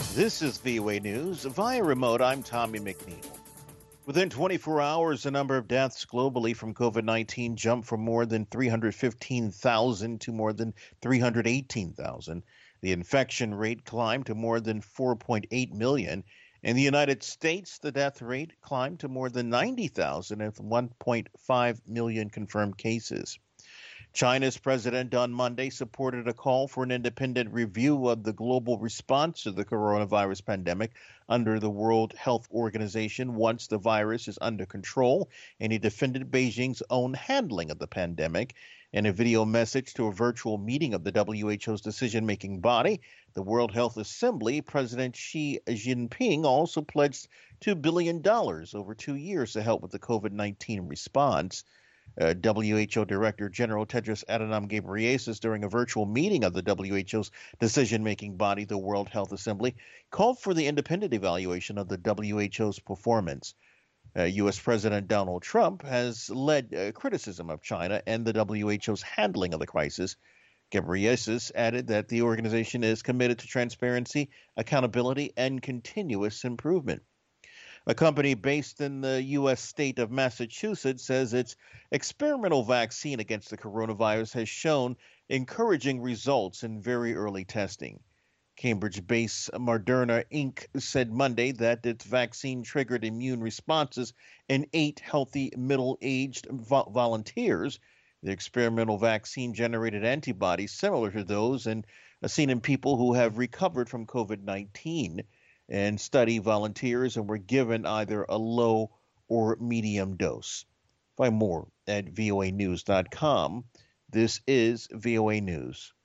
This is VOA News. Via remote, I'm Tommy McNeil. Within 24 hours, the number of deaths globally from COVID-19 jumped from more than 315,000 to more than 318,000. The infection rate climbed to more than 4.8 million. In the United States, the death rate climbed to more than 90,000 with 1.5 million confirmed cases. China's president on Monday supported a call for an independent review of the global response to the coronavirus pandemic under the World Health Organization once the virus is under control, and he defended Beijing's own handling of the pandemic. In a video message to a virtual meeting of the WHO's decision-making body, the World Health Assembly, President Xi Jinping also pledged $2 billion over 2 years to help with the COVID-19 response. WHO Director General Tedros Adhanom Ghebreyesus, during a virtual meeting of the WHO's decision-making body, the World Health Assembly, called for the independent evaluation of the WHO's performance. U.S. President Donald Trump has led criticism of China and the WHO's handling of the crisis. Ghebreyesus added that the organization is committed to transparency, accountability, and continuous improvement. A company based in the U.S. state of Massachusetts says its experimental vaccine against the coronavirus has shown encouraging results in very early testing. Cambridge-based Moderna Inc. said Monday that its vaccine triggered immune responses in 8 healthy middle-aged volunteers. The experimental vaccine generated antibodies similar to those seen in people who have recovered from COVID-19. And study volunteers and were given either a low or medium dose. Find more at voanews.com. This is VOA News.